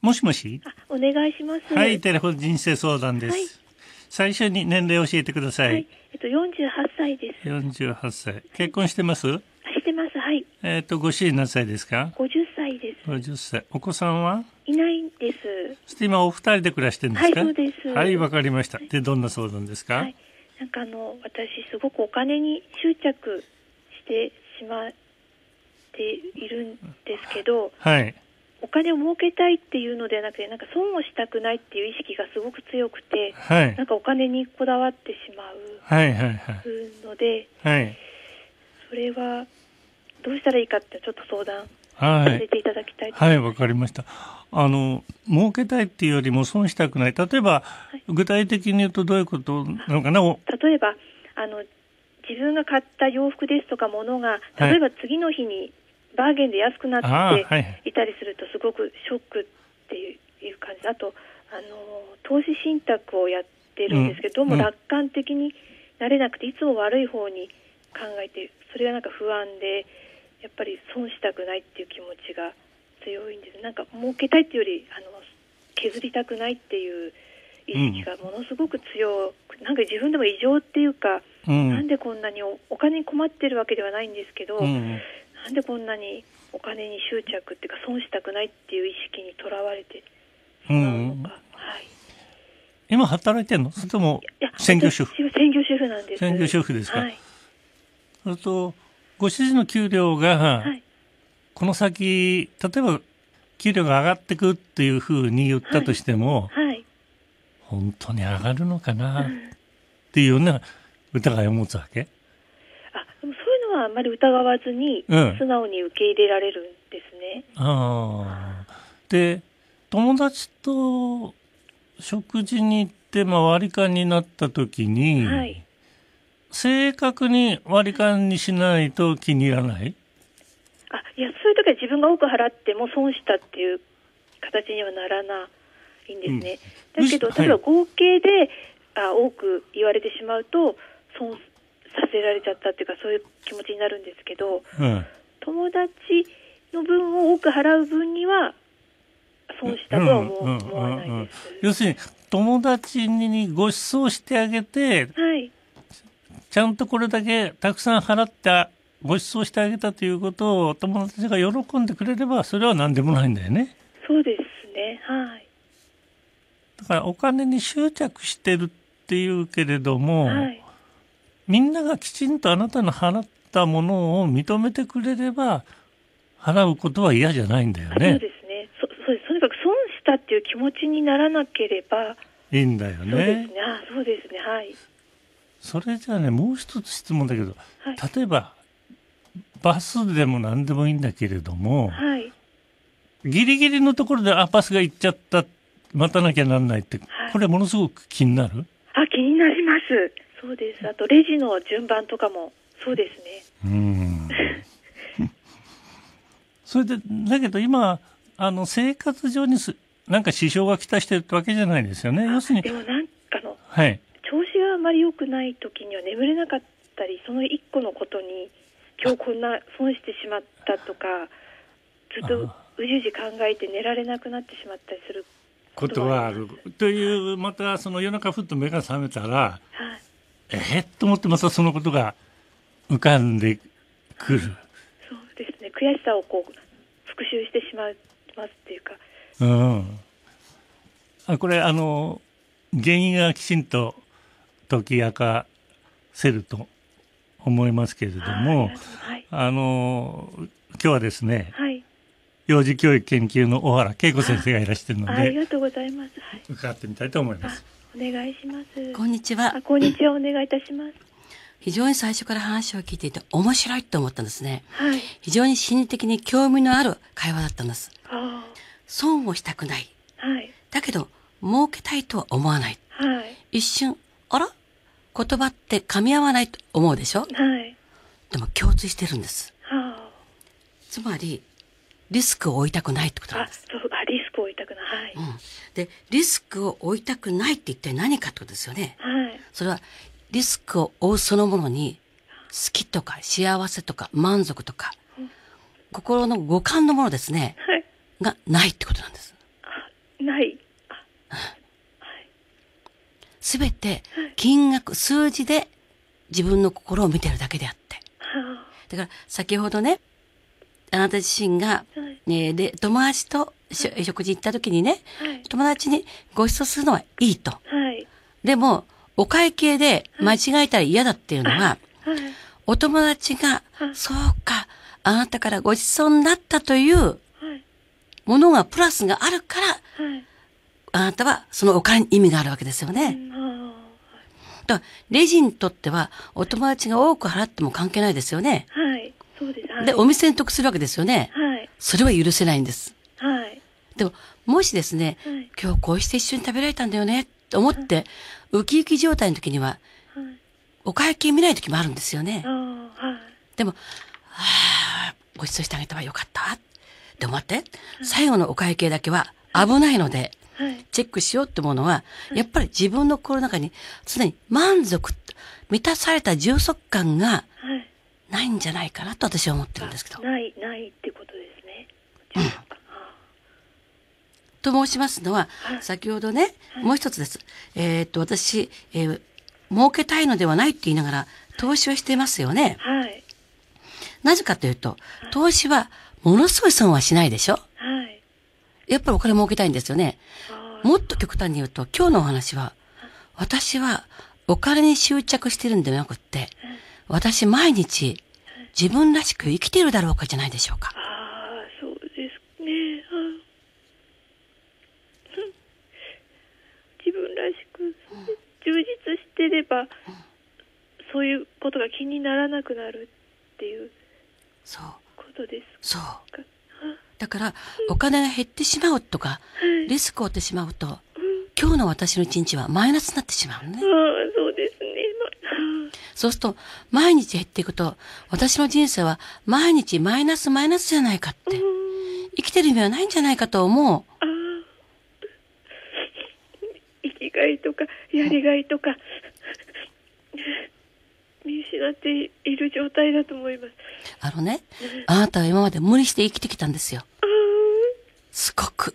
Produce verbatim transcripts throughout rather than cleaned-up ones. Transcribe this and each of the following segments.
もしもし。 あ、お願いします。 はい、テレフォン人生相談です。はい、最初に年齢を教えてください。はい、 えっと、よんじゅうはっさいです。 よんじゅうはっさい。結婚してます？ はい、してます。はい。 えっと、ご主人何歳ですか？ ごじゅっさいです。 ごじゅっさい。お子さんはいないんです。 そして今お二人で暮らしてるんですか？ はい、そうです。 はい、わかりました。で、どんな相談ですか？はい、 なんかあの、私すごくお金に執着してしまっているんですけど、 はい。 お金を儲けたいっていうのではなくて、なんか損をしたくないっていう意識がすごく強くて、 はい、 なんかお金にこだわってしまうので、 はいはい、 それはどうしたらいいかってちょっと相談させていただきたいと思います。 はい、わかりました。あの、儲けたいっていうよりも損したくない。例えば、はい、具体的に言うとどういうことなのかな。 例えば、あの、自分が買った洋服ですとか物が、例えば次の日にバーゲンで安くなっていたりするとすごくショックっていう感じ。あと、あの、投資信託をやってるんですけど、うん、どうも楽観的になれなくて、いつも悪い方に考えて、それがなんか不安で、やっぱり損したくないっていう気持ちが強いんです。なんか儲けたいっていうより、あの、削りたくないっていう意識がものすごく強く、うん、なんか自分でも異常っていうか、うん、なんでこんなに お, お金に困ってるわけではないんですけど、うん、なんでこんなにお金に執着っていうか損したくないっていう意識にとらわれてしまうのか、うん、はい、 今働いてるの？それとも専業主婦？ 専業主婦なんです。 専業主婦ですか？ はい、 それとご主人の給料が、はい、この先例えば給料が上がってくっていうふうに言ったとしても、 はいはい、 本当に上がるのかなっていうような疑いを持つわけ？ あ、でもそういうのはあんまり疑わずに、うん、素直に受け入れられるんですね。 あで、友達と食事に行って、まあ、割り勘になった時に、はい、正確に割り勘にしないと気に入らない？ あ、いや、そういう時は自分が多く払っても損したっていう形にはならないんですね。うん、だけど、例えば合計で、はい、あ多く言われてしまうと損させられちゃったっていうか、そういう気持ちになるんですけど、うん、友達の分を多く払う分には損したとは思わないです。 要するに友達にご馳走してあげて、はい、ちゃんとこれだけたくさん払ってご馳走してあげたということを友達が喜んでくれれば、それは何でもないんだよね。 そうですね。はい。 だからお金に執着してるっていうけれども、はい、みんながきちんとあなたの払ったものを認めてくれれば払うことは嫌じゃないんだよね。 そうですね。そそうです。とにかく損したっていう気持ちにならなければいいんだよね。 そうですね。あ、そうですね。はい。 それじゃあね、もう一つ質問だけど、 はい、 例えばバスでも何でもいいんだけれども、はい、ギリギリのところであバスが行っちゃった、待たなきゃならないって、はい、これものすごく気になる？ あ、気になります。そうです。あとレジの順番とかもそうですね。 うーんそれでだけど今あの生活上にすなんか支障がきたしてるってわけじゃないですよね。要するにでもなんかの、 はい、 調子があまり良くない時には眠れなかったり、その一個のことに今日こんな損してしまったとか、ずっとうじうじ考えて寝られなくなってしまったりすることはあるという、またその夜中ふっと目が覚めたら、はい、えっと思ってまたそのことが浮かんでくる。 そうですね。悔しさをこう復習してしまいますっていうか、 うん、あこれあの原因がきちんと解き明かせると思いますけれども、はい、あの今日はですね、はい、幼児教育研究の小原恵子先生がいらしているので、 あ, ありがとうございます、はい、 伺ってみたいと思います。 お願いします。 こんにちは。 あこんにちは。お願いいたします。 非常に最初から話を聞いていて面白いと思ったんですね、 はい、 非常に心理的に興味のある会話だったんです。 あ損をしたくない、 はい、 だけど儲けたいとは思わない、 はい、 一瞬あら言葉って噛み合わないと思うでしょ、 はい、 でも共通してるんです、 はあ、 つまりリスクを負いたくないってことなんです。 あそうあリスクを負いたくない、はい、 うん、でリスクを負いたくないって一体何かってことですよね、 はい、 それはリスクを負うそのものに好きとか幸せとか満足とか、うん、心の五感のものですね、 はい、 がないってことなんです。 あない。 すべて金額、数字で自分の心を見てるだけであって。だから先ほどね、あなた自身が、ね、で、友達と食事行った時にね、友達にご馳走するのはいいと。でも、お会計で間違えたら嫌だっていうのは、お友達が、そうか、あなたからご馳走になったというものがプラスがあるから、あなたはそのお金に意味があるわけですよね。だからレジにとってはお友達が多く払っても関係ないですよね。 はい、そうです。はい、 で、お店に得するわけですよね。 はい。 それは許せないんです。 はい。 でも、もしですね、はい、今日こうして一緒に食べられたんだよね、と思って、ウキウキ状態の時には、はい、お会計見ない時もあるんですよね。はい、でも、はぁ、ご馳走してあげたわよかった。でも待って、はい、最後のお会計だけは危ないので、はい、チェックしようってものは、はい、やっぱり自分の心の中に常に満足、満たされた充足感がないんじゃないかなと私は思ってるんですけど。 ない、ないってことですね。充足感。うんと申しますのは、はい、先ほどね、はい、もう一つです。えー、っと、私、えー、儲けたいのではないって言いながら、投資をしていますよね。はい。なぜかというと、はい、投資はものすごい損はしないでしょ。はい。やっぱりお金儲けたいんですよね。もっと極端に言うと、今日のお話は、私はお金に執着してるんではなくって、私毎日自分らしく生きているだろうかじゃないでしょうか。 ああ、そうですね。自分らしく充実してれば、うん、そういうことが気にならなくなるっていうことです。 そう。だから、お金が減ってしまうとか、リスクを負ってしまうと、うん、今日の私の一日はマイナスになってしまうね。ああ、 そうですね。 そうすると、毎日減っていくと、私の人生は毎日マイナスマイナスじゃないかって、うん、生きてる意味はないんじゃないかと思う。 あ生きがいとか、やりがいとか、見失っている状態だと思います。 あのね、あなたは今まで無理して生きてきたんですよ。すごく。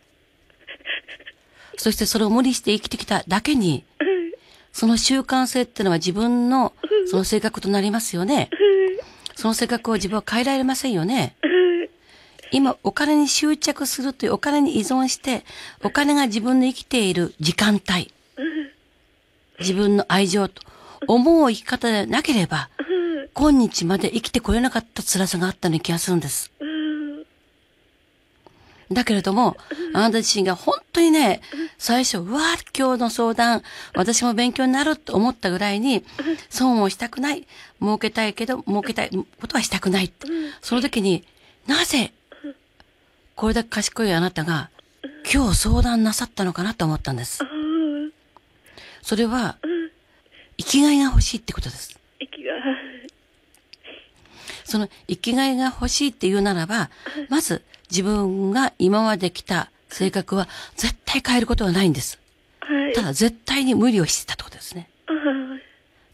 そしてそれを無理して生きてきただけに、その習慣性っていうのは自分のその性格となりますよね。その性格を自分は変えられませんよね。今、お金に執着するというお金に依存して、お金が自分の生きている時間帯、自分の愛情と思う生き方でなければ、今日まで生きてこれなかった辛さがあったような気がするんです。だけれども、あなた自身が本当にね、最初、うわー、今日の相談、私も勉強になると思ったぐらいに、損をしたくない、儲けたいけど、儲けたいことはしたくない。その時に、なぜ、これだけ賢いあなたが、今日相談なさったのかなと思ったんです。それは、生きがいが欲しいってことです。 生きがい。 その生きがいが欲しいっていうならば、まず自分が今まで来た性格は絶対変えることはないんです。はい、ただ絶対に無理をしてたってことですね。はい、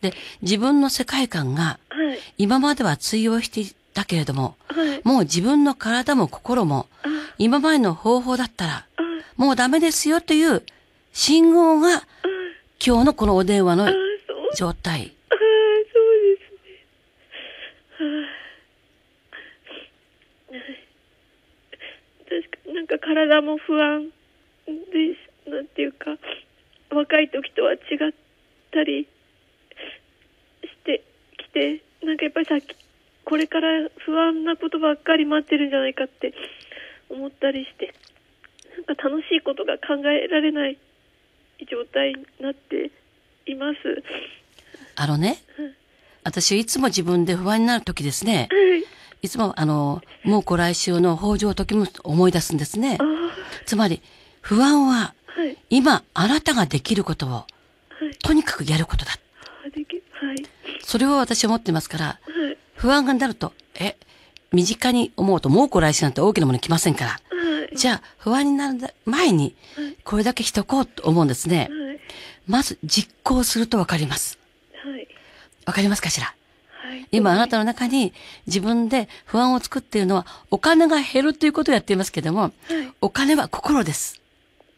で、自分の世界観が今までは通用していたけれども、はい、もう自分の体も心も今までの方法だったらもうダメですよという信号が今日のこのお電話の状態。 ああ、そうですね。確かになんか体も不安です。なんていうか、若い時とは違ったりしてきて、なんかやっぱりさっき、これから不安なことばっかり待ってるんじゃないかって思ったりして、なんか楽しいことが考えられない状態になっています。 あのね、うん、私いつも自分で不安になるときですね、はい、いつもあの、もうこ来週の北条時も思い出すんですね。つまり、不安は、はい、今あなたができることを、はい、とにかくやることだ。 できはい、 それを私は思ってますから、はい、不安がなると、え、身近に思うともうこ来週なんて大きなもの来ませんから、はい、じゃあ不安になる前に、これだけしとこうと思うんですね。はい、まず実行するとわかります。はい。わかりますかしら？はい。今あなたの中に自分で不安を作っているのはお金が減るということをやっていますけども、はい、お金は心です。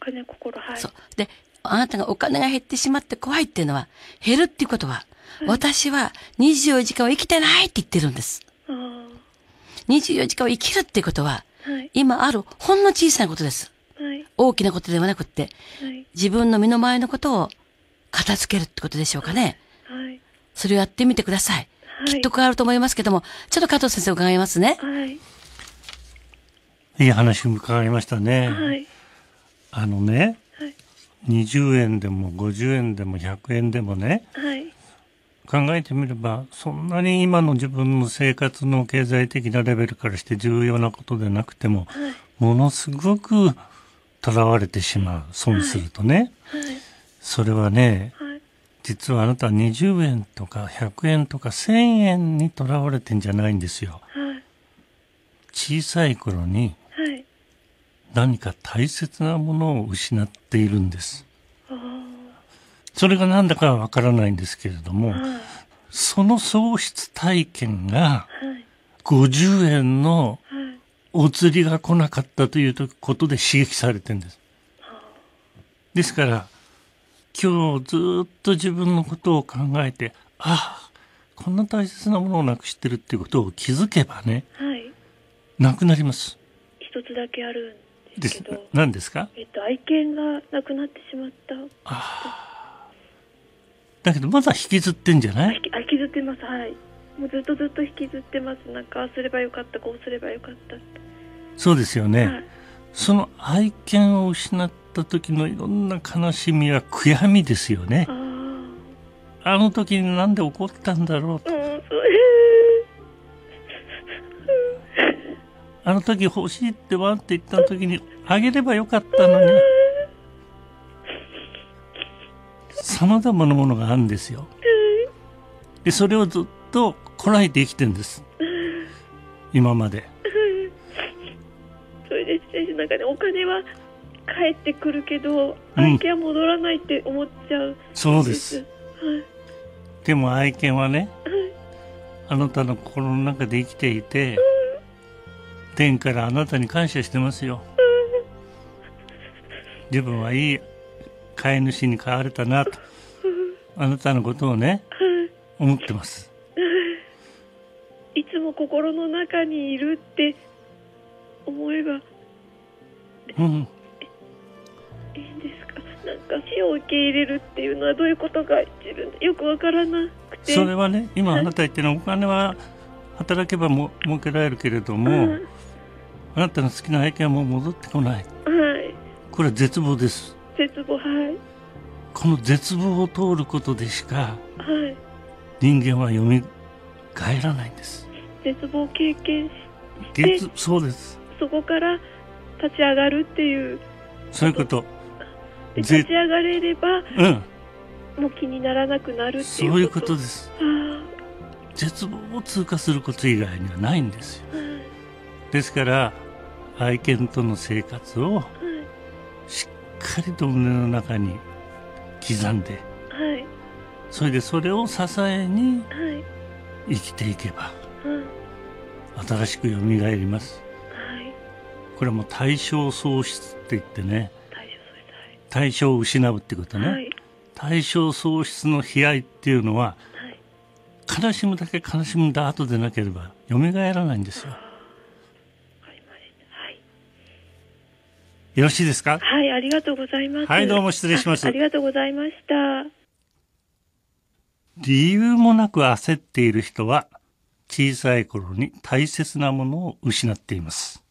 金、心、はい。 そう。で、あなたがお金が減ってしまって怖いっていうのは、減るっていうことは、はい、私はにじゅうよじかんを生きてないって言ってるんです。にじゅうよじかんを生きるっていうことは、はい、今あるほんの小さなことです。はい、大きなことではなくって、はい、自分の身の回りのことを片付けるってことでしょうかね。はい、それをやってみてください。はい、きっと変わると思いますけども、ちょっと加藤先生伺いますね。はい、 いい話伺いましたね。はい、あのね、はい、にじゅうえんでもごじゅうえんでもひゃくえんでもね、はい、考えてみればそんなに今の自分の生活の経済的なレベルからして重要なことでなくても、はい、ものすごくとらわれてしまう、損するとね、はいはい、それはね、はい、実はあなたはにじゅうえんとかひゃくえんとかせんえんにとらわれてんじゃないんですよ。はい、小さい頃に何か大切なものを失っているんです。それが何だかはわからないんですけれども、はい、その喪失体験がごじゅうえんのお釣りが来なかったということで刺激されてるんです。ですから今日ずっと自分のことを考えて、ああこんな大切なものをなくしてるっていうことを気づけばね、はい、なくなります。 一つだけあるんですけど。 何ですか？ えっと愛犬がなくなってしまった。ああ。だけどまだ引きずってんじゃない？ 引きずってます。はい。もうずっとずっと引きずってます。なんかああすればよかった、こうすればよかったって。 そうですよね。はい、その愛犬を失った時のいろんな悲しみは悔やみですよね。あ, あの時になんで怒ったんだろうと。うん、そうあの時欲しいってわって言った時にあげればよかったのに。様々なものがあるんですよ。でそれをずっとこらえて生きてるんです。今まで。 それで先生なんかね、お金は返ってくるけど愛犬は戻らないって思っちゃう、うん、 そうです、はい、でも愛犬はね、はい、あなたの心の中で生きていて、うん、天からあなたに感謝してますよ、うん、自分はいい飼い主に飼われたなと、うん、あなたのことをね、うん、思ってます、 いつも心の中にいるって思えば、うん、いいんですか？なんか死を受け入れるっていうのはどういうことか自分でよくわからなくて。 それはね、今あなた言ってるのはお金は働けばも儲けられるけれども、うん、あなたの好きな愛犬はもう戻ってこない、はい、これは絶望です。 絶望、はい。 この絶望を通ることでしか、はい、人間は蘇らないんです。 絶望を経験してそうです。 そこから立ち上がるっていうそういうことで立ち上がれれば、うん、もう気にならなくなるっていうこと。 そういうことです。絶望を通過すること以外にはないんですよ。ですから愛犬との生活をしっかりと胸の中に刻んで、はい、それでそれを支えに生きていけば、はい、新しく蘇ります。これはもう対象喪失って言ってね、対象を失うってことね、はい、対象喪失の悲哀っていうのは、はい、悲しむだけ悲しむんだ後でなければ蘇らないんですよ。はい、よろしいですか？ はい、ありがとうございます。 はい、どうも失礼します。 ありがとうございました。 理由もなく焦っている人は小さい頃に大切なものを失っています。